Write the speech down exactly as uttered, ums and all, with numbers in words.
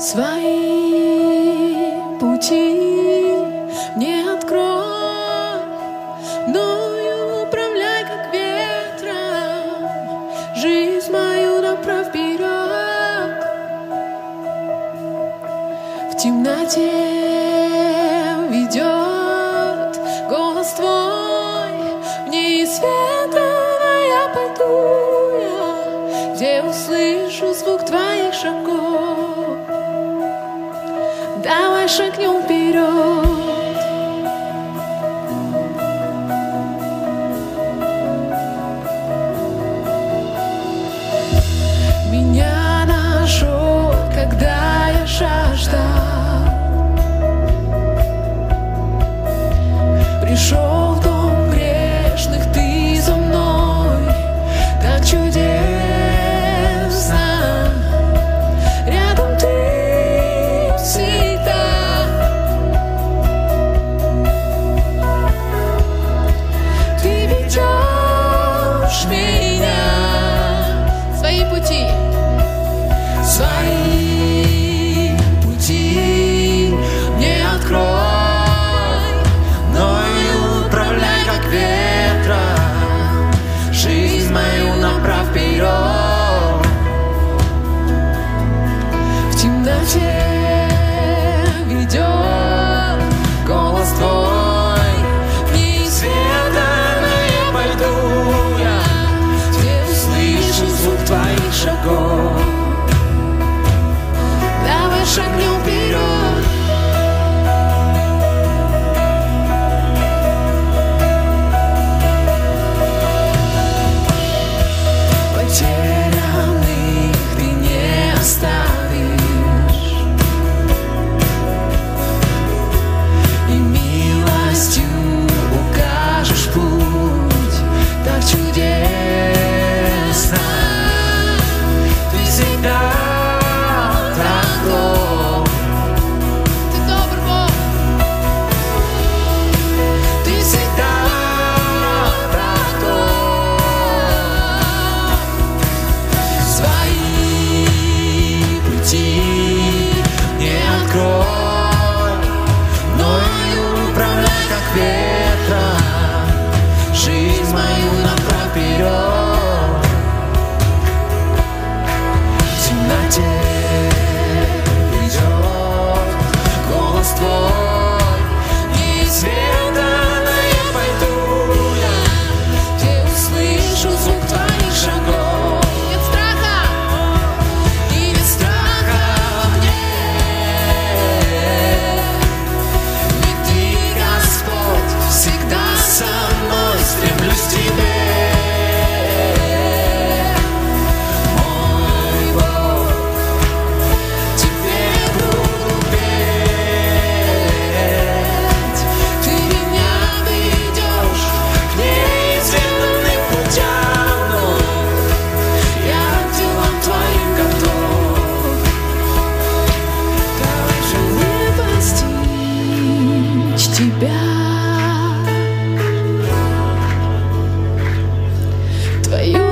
Свои пути мне открой, мною управляй, как ветром, жизнь мою направь вперед. В темноте ведет голос твой, в ней света я пойду я, где услышу звук твоих шагов. Давай шагнем вперед. Меня нашел, когда я жаждал, пришел в дом грешных, ты за мной, так чудесно. Рядом ты всегда. Ты ведешь меня свои пути, свои пути мне открой, мною управляй, как ветром, жизнь мою направь вперед. В темноте ведет голос твой, в ней света я пойду я, где услышу звук твоих шагов. Давай шагнем вперед. Потерянных ты не оставишь, и милостью укажешь путь, так чудесно. Ты всегда так добр, ты добр Бог, ты всегда так добр. Свои пути не открой, мною управляй, как ветром, жизнь мою направь вперед. В темноте ведет голос твой, и света я пойду я, где услышу звук твоих шагов. Нет страха, и нет страха во мне, ведь ты, Господь, всегда со мной, стремлюсь к тебе. Мой Бог, тебе буду петь. Ты меня ведешь к неизведанным путям, но я делом твоим готов. Давай же мне постичь тебя, твою